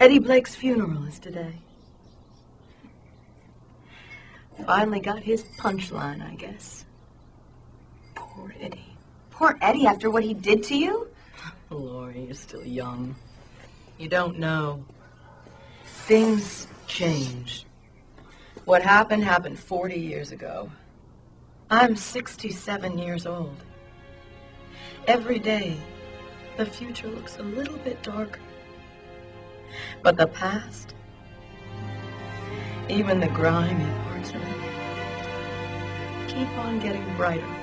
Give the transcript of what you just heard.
Eddie Blake's funeral is today. Finally got his punchline, I guess. Poor Eddie. Poor Eddie after what he did to you? Lori, you're still young. You don't know. Things change. What happened 40 years ago. I'm 67 years old. Every day, the future looks a little bit darker. But the past, even the grimy parts of it, keep on getting brighter.